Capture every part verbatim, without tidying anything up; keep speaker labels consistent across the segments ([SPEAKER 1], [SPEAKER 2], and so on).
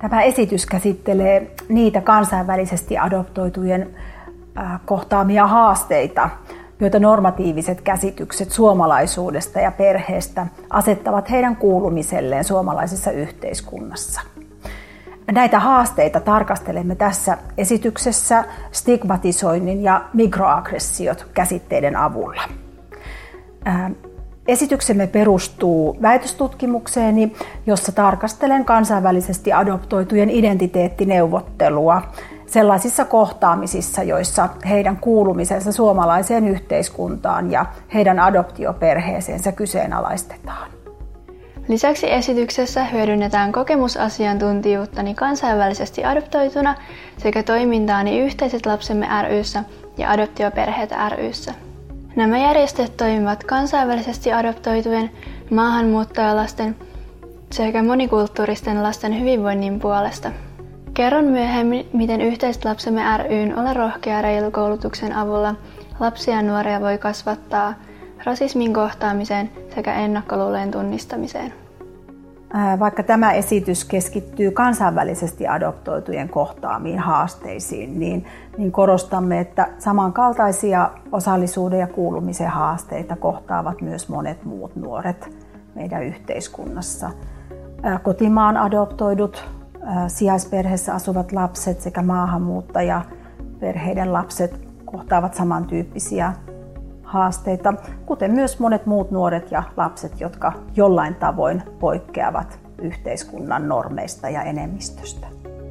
[SPEAKER 1] Tämä esitys käsittelee niitä kansainvälisesti adoptoitujen kohtaamia haasteita, joita normatiiviset käsitykset suomalaisuudesta ja perheestä asettavat heidän kuulumiselleen suomalaisessa yhteiskunnassa. Näitä haasteita tarkastelemme tässä esityksessä stigmatisoinnin ja mikroaggressiot käsitteiden avulla. Esityksemme perustuu väitöstutkimukseen, jossa tarkastelen kansainvälisesti adoptoitujen identiteettineuvottelua sellaisissa kohtaamisissa, joissa heidän kuulumisensa suomalaiseen yhteiskuntaan ja heidän adoptioperheeseensä kyseenalaistetaan.
[SPEAKER 2] Lisäksi esityksessä hyödynnetään kokemusasiantuntijuuttani kansainvälisesti adoptoituna sekä toimintaani Yhteiset lapsemme ry:ssä ja Adoptioperheet ry:ssä. Nämä järjestöt toimivat kansainvälisesti adoptoitujen, maahanmuuttajalasten sekä monikulttuuristen lasten hyvinvoinnin puolesta. Kerron myöhemmin, miten Yhteiset lapsemme ry:n Ole rohkea reilu koulutuksen avulla lapsia ja nuoria voi kasvattaa rasismin kohtaamiseen sekä ennakkoluulojen tunnistamiseen.
[SPEAKER 1] Vaikka tämä esitys keskittyy kansainvälisesti adoptoitujen kohtaamiin haasteisiin, niin, niin korostamme, että samankaltaisia osallisuuden ja kuulumisen haasteita kohtaavat myös monet muut nuoret meidän yhteiskunnassa. Kotimaan adoptoidut, sijaisperheessä asuvat lapset sekä maahanmuuttajaperheiden lapset kohtaavat samantyyppisiä haasteita, kuten myös monet muut nuoret ja lapset, jotka jollain tavoin poikkeavat yhteiskunnan normeista ja enemmistöstä.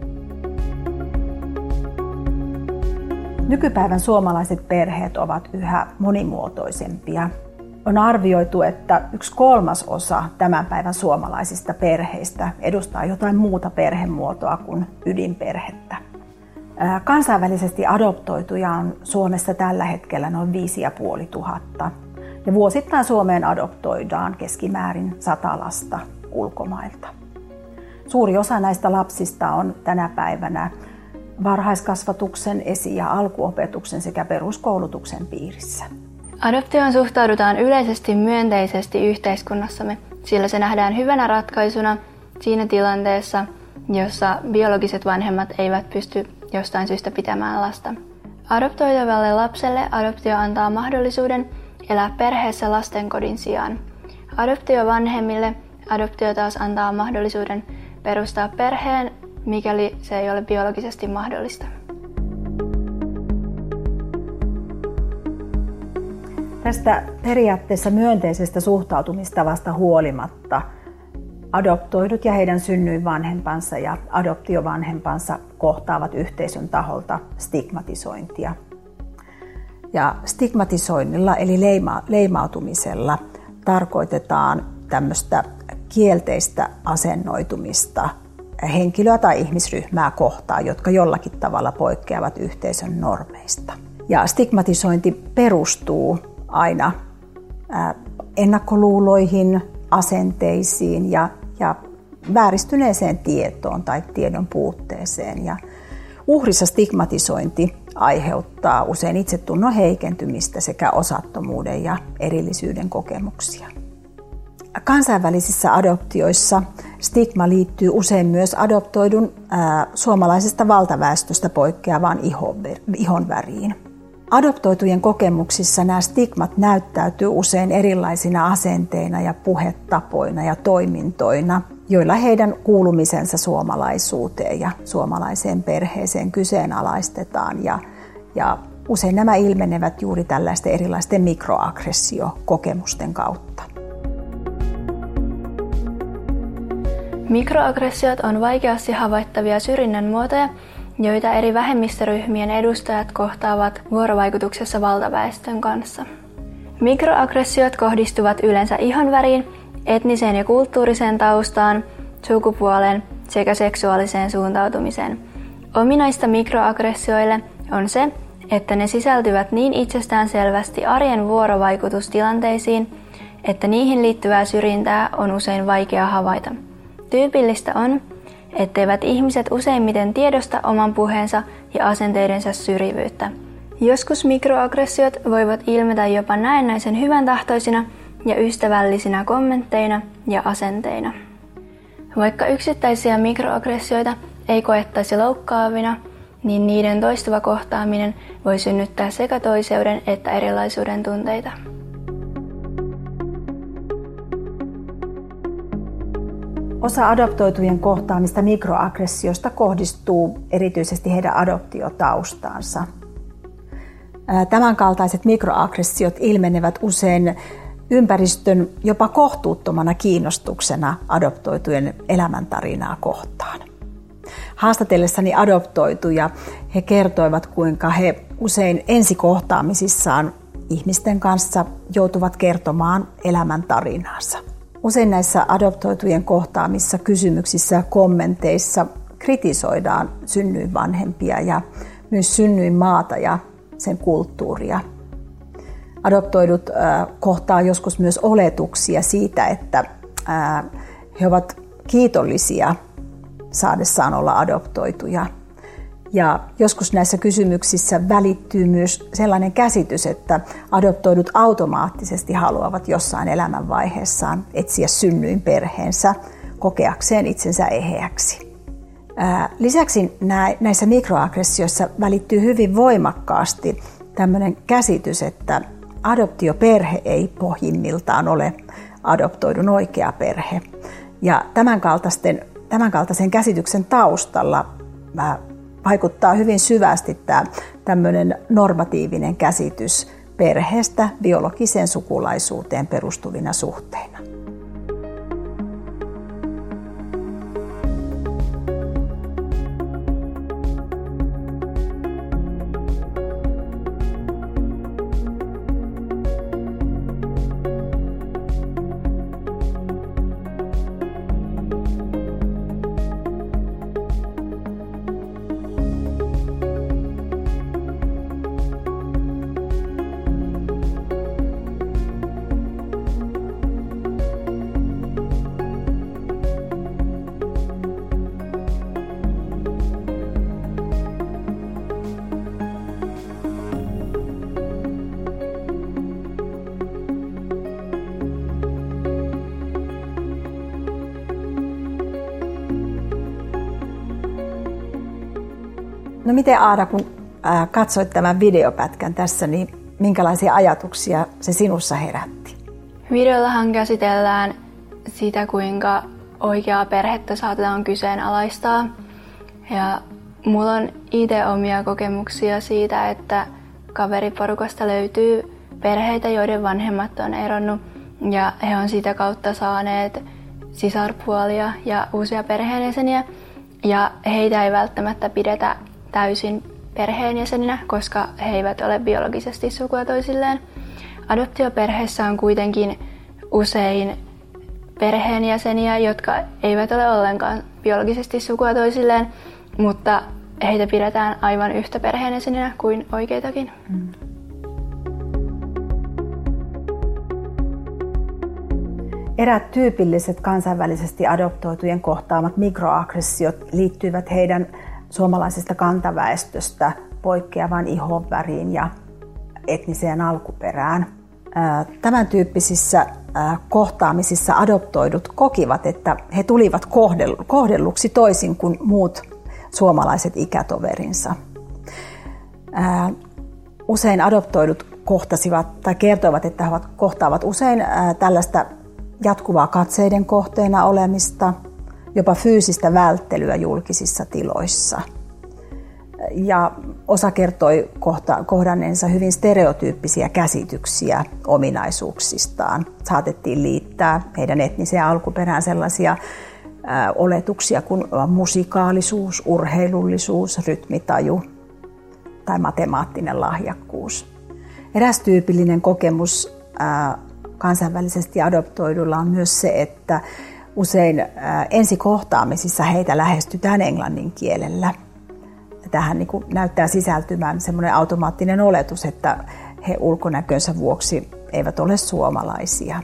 [SPEAKER 1] Nykypäivän suomalaiset perheet ovat yhä monimuotoisempia. On arvioitu, että yksi kolmasosa tämän päivän suomalaisista perheistä edustaa jotain muuta perhemuotoa kuin ydinperhettä. Kansainvälisesti adoptoituja on Suomessa tällä hetkellä noin viisi ja puoli tuhatta. Ja vuosittain Suomeen adoptoidaan keskimäärin sata lasta ulkomailta. Suuri osa näistä lapsista on tänä päivänä varhaiskasvatuksen, esi- ja alkuopetuksen sekä peruskoulutuksen piirissä.
[SPEAKER 2] Adoptioon suhtaudutaan yleisesti myönteisesti yhteiskunnassamme, sillä se nähdään hyvänä ratkaisuna siinä tilanteessa, jossa biologiset vanhemmat eivät pysty jostain syystä pitämään lasta. Adoptoitavalle lapselle adoptio antaa mahdollisuuden elää perheessä lastenkodin sijaan. Adoptiovanhemmille adoptio taas antaa mahdollisuuden perustaa perheen, mikäli se ei ole biologisesti mahdollista.
[SPEAKER 1] Tästä periaatteessa myönteisestä suhtautumistavasta huolimatta adoptoidut ja heidän synnyinvanhempansa ja adoptiovanhempansa kohtaavat yhteisön taholta stigmatisointia. Ja stigmatisoinnilla eli leima, leimautumisella tarkoitetaan tämmöistä kielteistä asennoitumista henkilöä tai ihmisryhmää kohtaan, jotka jollakin tavalla poikkeavat yhteisön normeista. Ja stigmatisointi perustuu aina ennakkoluuloihin, asenteisiin ja, ja vääristyneeseen tietoon tai tiedon puutteeseen. Ja uhrissa stigmatisointi aiheuttaa usein itsetunnon heikentymistä sekä osattomuuden ja erillisyyden kokemuksia. Kansainvälisissä adoptioissa stigma liittyy usein myös adoptoidun ää, suomalaisesta valtaväestöstä poikkeavaan ihonväriin. Adoptoitujen kokemuksissa nämä stigmat näyttäytyy usein erilaisina asenteina ja puhetapoina ja toimintoina, joilla heidän kuulumisensa suomalaisuuteen ja suomalaiseen perheeseen kyseenalaistetaan. Ja, ja usein nämä ilmenevät juuri tällaisten erilaisten mikroaggressiokokemusten kautta.
[SPEAKER 2] Mikroaggressiot on vaikeasti havaittavia syrjinnän muotoja, joita eri vähemmistöryhmien edustajat kohtaavat vuorovaikutuksessa valtaväestön kanssa. Mikroaggressiot kohdistuvat yleensä ihonväriin, etniseen ja kulttuuriseen taustaan, sukupuoleen sekä seksuaaliseen suuntautumiseen. Ominaista mikroaggressioille on se, että ne sisältyvät niin itsestäänselvästi arjen vuorovaikutustilanteisiin, että niihin liittyvää syrjintää on usein vaikea havaita. Tyypillistä on, etteivät ihmiset useimmiten tiedosta oman puheensa ja asenteidensa syrjivyyttä. Joskus mikroaggressiot voivat ilmetä jopa näennäisen hyväntahtoisina ja ystävällisinä kommentteina ja asenteina. Vaikka yksittäisiä mikroaggressioita ei koettaisi loukkaavina, niin niiden toistuva kohtaaminen voi synnyttää sekä toiseuden että erilaisuuden tunteita.
[SPEAKER 1] Osa adoptoitujen kohtaamista mikroaggressioista kohdistuu erityisesti heidän adoptiotaustaansa. Tämänkaltaiset mikroaggressiot ilmenevät usein ympäristön jopa kohtuuttomana kiinnostuksena adoptoitujen elämäntarinaa kohtaan. Haastatellessani adoptoituja he kertoivat, kuinka he usein ensikohtaamisissaan ihmisten kanssa joutuvat kertomaan elämäntarinaansa. Usein näissä adoptoitujen kohtaamissa kysymyksissä ja kommenteissa kritisoidaan synnyinvanhempia ja myös synnyinmaata ja sen kulttuuria. Adoptoidut äh, kohtaa joskus myös oletuksia siitä, että äh, he ovat kiitollisia saadessaan olla adoptoituja. Ja joskus näissä kysymyksissä välittyy myös sellainen käsitys, että adoptoidut automaattisesti haluavat jossain elämänvaiheessaan etsiä synnyinperheensä kokeakseen itsensä eheäksi. Ää, lisäksi nä, näissä mikroaggressioissa välittyy hyvin voimakkaasti tämmöinen käsitys, että adoptioperhe ei pohjimmiltaan ole adoptoidun oikea perhe. Ja tämänkaltaisten, tämänkaltaisen käsityksen taustalla ää, vaikuttaa hyvin syvästi tämä tämmöinen normatiivinen käsitys perheestä biologiseen sukulaisuuteen perustuvina suhteina. No miten Aada, kun katsoit tämän videopätkän tässä, niin minkälaisia ajatuksia se sinussa herätti?
[SPEAKER 2] Videollahan käsitellään sitä, kuinka oikeaa perhettä saatetaan kyseenalaistaa. Ja mulla on itse omia kokemuksia siitä, että kaveriporukasta löytyy perheitä, joiden vanhemmat on eronnut. Ja he on sitä kautta saaneet sisarpuolia ja uusia perheenjäseniä. Ja heitä ei välttämättä pidetä täysin perheenjäseninä, koska he eivät ole biologisesti sukua toisilleen. Adoptioperheessä on kuitenkin usein perheenjäseniä, jotka eivät ole ollenkaan biologisesti sukua toisilleen, mutta heitä pidetään aivan yhtä perheenjäseninä kuin oikeitakin. Mm.
[SPEAKER 1] Eräät tyypilliset kansainvälisesti adoptoitujen kohtaamat mikroaggressiot liittyvät heidän suomalaisesta kantaväestöstä poikkeavaan ihonväriin ja etniseen alkuperään. Tämän tyyppisissä kohtaamisissa adoptoidut kokivat, että he tulivat kohdelluksi toisin kuin muut suomalaiset ikätoverinsa. Usein adoptoidut kohtasivat tai kertoivat, että he kohtaavat usein tällaista jatkuvaa katseiden kohteena olemista, jopa fyysistä välttelyä julkisissa tiloissa. Ja osa kertoi kohta, kohdanneensa hyvin stereotyyppisiä käsityksiä ominaisuuksistaan. Saatettiin liittää heidän etniseen alkuperään sellaisia ää, oletuksia kuin musikaalisuus, urheilullisuus, rytmitaju tai matemaattinen lahjakkuus. Eräs tyypillinen kokemus ää, kansainvälisesti adoptoidulla on myös se, että usein ensikohtaamisissa heitä lähestytään englannin kielellä. Tähän niin kuin näyttää sisältymään semmoinen automaattinen oletus, että he ulkonäkönsä vuoksi eivät ole suomalaisia.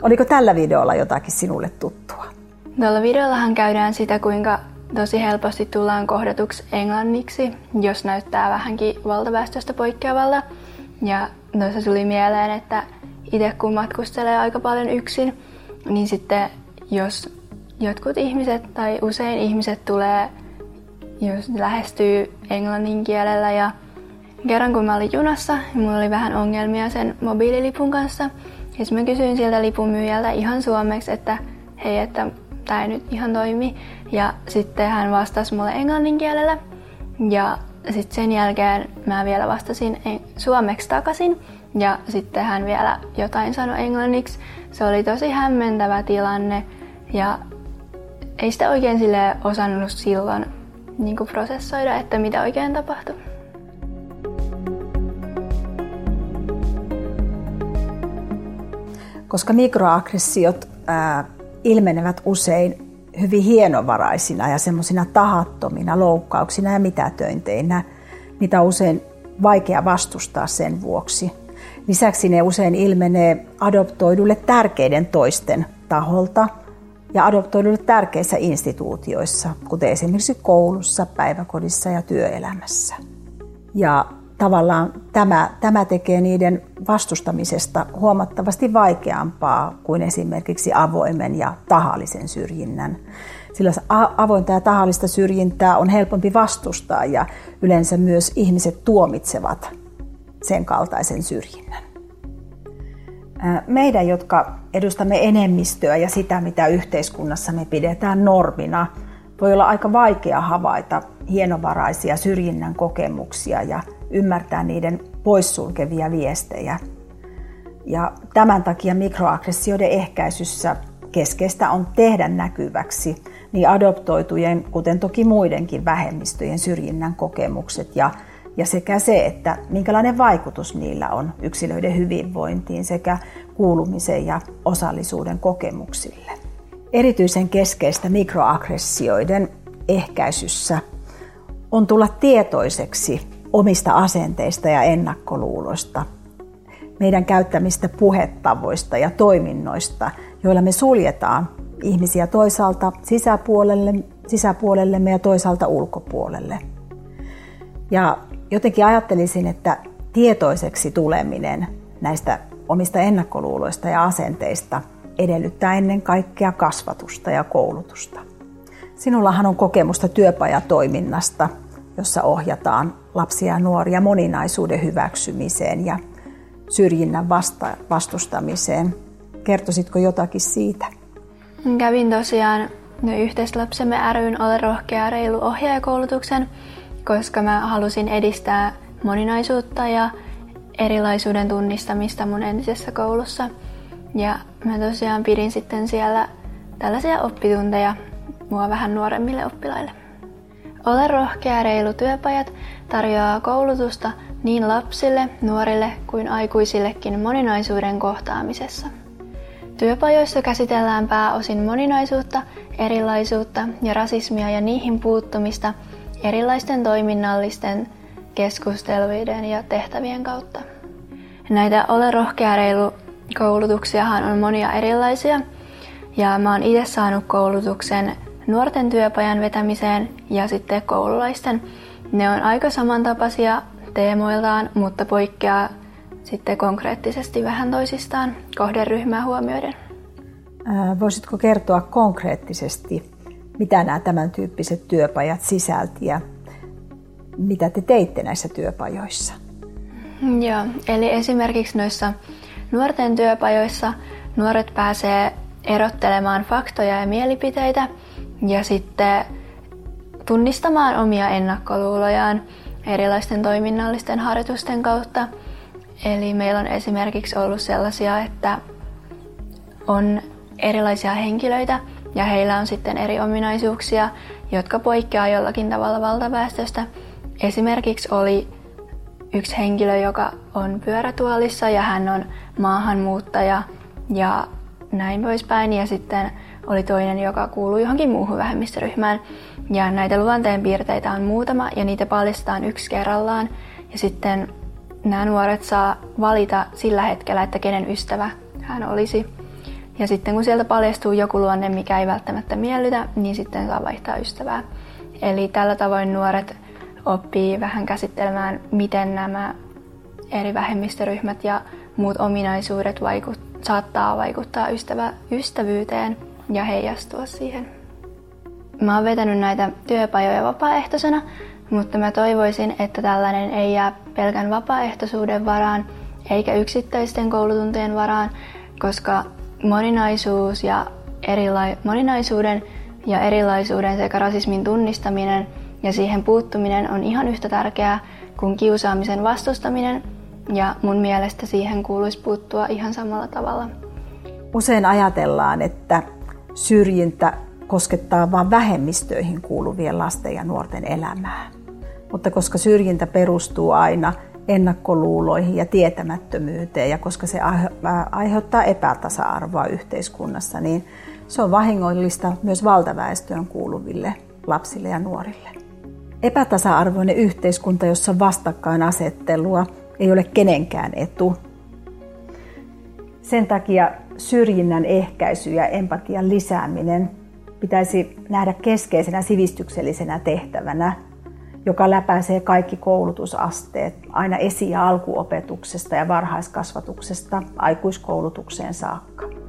[SPEAKER 1] Oliko tällä videolla jotakin sinulle tuttua?
[SPEAKER 2] Tällä videollahan käydään sitä, kuinka tosi helposti tullaan kohdatuksi englanniksi, jos näyttää vähänkin valtaväestöstä poikkeavalta. Ja tuossa tuli mieleen, että itse kun matkustelee aika paljon yksin, niin sitten jos jotkut ihmiset tai usein ihmiset tulee, jos lähestyy englannin kielellä ja kerran kun mä olin junassa, niin mulla oli vähän ongelmia sen mobiililipun kanssa. Ja mä kysyin siltä lipunmyyjältä ihan suomeksi, että hei, että tää ei nyt ihan toimi. Ja sitten hän vastasi mulle englannin kielellä. Ja sitten sen jälkeen mä vielä vastasin suomeksi takaisin. Ja sitten hän vielä jotain sanoi englanniksi. Se oli tosi hämmentävä tilanne. Ja ei sitä oikein silleen osannut silloin niin kuin prosessoida, että mitä oikein tapahtui.
[SPEAKER 1] Koska mikroaggressiot ää, ilmenevät usein hyvin hienovaraisina ja semmoisina tahattomina loukkauksina ja mitätöinteinä, niitä on usein vaikea vastustaa sen vuoksi. Lisäksi ne usein ilmenee adoptoidulle tärkeiden toisten taholta ja adoptoidulle tärkeissä instituutioissa, kuten esimerkiksi koulussa, päiväkodissa ja työelämässä. Ja tavallaan tämä, tämä tekee niiden vastustamisesta huomattavasti vaikeampaa kuin esimerkiksi avoimen ja tahallisen syrjinnän. Sillä avointa ja tahallista syrjintää on helpompi vastustaa ja yleensä myös ihmiset tuomitsevat sen kaltaisen syrjinnän. Meidän, jotka edustamme enemmistöä ja sitä, mitä yhteiskunnassa me pidetään normina, voi olla aika vaikea havaita hienovaraisia syrjinnän kokemuksia ja ymmärtää niiden poissulkevia viestejä. Ja tämän takia mikroaggressioiden ehkäisyssä keskeistä on tehdä näkyväksi niin adoptoitujen, kuten toki muidenkin vähemmistöjen syrjinnän kokemukset ja, ja sekä se, että minkälainen vaikutus niillä on yksilöiden hyvinvointiin sekä kuulumisen ja osallisuuden kokemuksille. Erityisen keskeistä mikroaggressioiden ehkäisyssä on tulla tietoiseksi omista asenteista ja ennakkoluuloista, meidän käyttämistä puhetavoista ja toiminnoista, joilla me suljetaan ihmisiä toisaalta sisäpuolelle, sisäpuolellemme ja toisaalta ulkopuolelle. Ja jotenkin ajattelisin, että tietoiseksi tuleminen näistä omista ennakkoluuloista ja asenteista edellyttää ennen kaikkea kasvatusta ja koulutusta. Sinullahan on kokemusta työpajatoiminnasta, jossa ohjataan lapsia ja nuoria moninaisuuden hyväksymiseen ja syrjinnän vasta- vastustamiseen. Kertoisitko jotakin siitä?
[SPEAKER 2] Kävin tosiaan Yhteislapsemme ry:n Ole rohkea reilu -ohjaajakoulutuksen, koska mä halusin edistää moninaisuutta ja erilaisuuden tunnistamista mun entisessä koulussa. Ja mä tosiaan pidin sitten siellä tällaisia oppitunteja mua vähän nuoremmille oppilaille. Ole rohkea reilu -työpajat tarjoaa koulutusta niin lapsille, nuorille kuin aikuisillekin moninaisuuden kohtaamisessa. Työpajoissa käsitellään pääosin moninaisuutta, erilaisuutta ja rasismia ja niihin puuttumista erilaisten toiminnallisten keskusteluiden ja tehtävien kautta. Näitä Ole rohkea reilu -koulutuksiahan on monia erilaisia ja mä oon itse saanut koulutuksen nuorten työpajan vetämiseen ja sitten koululaisten. Ne on aika samantapaisia teemoiltaan, mutta poikkeaa sitten konkreettisesti vähän toisistaan kohderyhmää huomioiden.
[SPEAKER 1] Ää, voisitko kertoa konkreettisesti, mitä nämä tämän tyyppiset työpajat sisälti ja mitä te teitte näissä työpajoissa?
[SPEAKER 2] Joo, eli esimerkiksi noissa nuorten työpajoissa nuoret pääsee erottelemaan faktoja ja mielipiteitä ja sitten tunnistamaan omia ennakkoluulojaan erilaisten toiminnallisten harjoitusten kautta. Eli meillä on esimerkiksi ollut sellaisia, että on erilaisia henkilöitä ja heillä on sitten eri ominaisuuksia, jotka poikkeaa jollakin tavalla valtaväestöstä. Esimerkiksi oli yksi henkilö, joka on pyörätuolissa ja hän on maahanmuuttaja ja näin poispäin. Ja sitten oli toinen, joka kuuluu johonkin muuhun vähemmistöryhmään. Ja näitä luonteenpiirteitä on muutama ja niitä paljastetaan yksi kerrallaan. Ja sitten nämä nuoret saa valita sillä hetkellä, että kenen ystävä hän olisi. Ja sitten kun sieltä paljastuu joku luonne, mikä ei välttämättä miellytä, niin sitten saa vaihtaa ystävää. Eli tällä tavoin nuoret oppii vähän käsittelemään, miten nämä eri vähemmistöryhmät ja muut ominaisuudet vaikut, saattaa vaikuttaa ystävä, ystävyyteen ja heijastua siihen. Mä oon vetänyt näitä työpajoja vapaaehtoisena, mutta mä toivoisin, että tällainen ei jää pelkän vapaaehtoisuuden varaan eikä yksittäisten koulutuntien varaan, koska moninaisuus ja erila- moninaisuuden ja erilaisuuden sekä rasismin tunnistaminen ja siihen puuttuminen on ihan yhtä tärkeää kuin kiusaamisen vastustaminen, ja mun mielestä siihen kuuluisi puuttua ihan samalla tavalla.
[SPEAKER 1] Usein ajatellaan, että syrjintä koskettaa vain vähemmistöihin kuuluvien lasten ja nuorten elämää. Mutta koska syrjintä perustuu aina ennakkoluuloihin ja tietämättömyyteen, ja koska se aiheuttaa epätasa-arvoa yhteiskunnassa, niin se on vahingollista myös valtaväestöön kuuluville lapsille ja nuorille. Epätasa-arvoinen yhteiskunta, jossa vastakkainasettelua ei ole kenenkään etu. Sen takia syrjinnän ehkäisy ja empatian lisääminen pitäisi nähdä keskeisenä sivistyksellisenä tehtävänä, joka läpäisee kaikki koulutusasteet aina esi- ja alkuopetuksesta ja varhaiskasvatuksesta aikuiskoulutukseen saakka.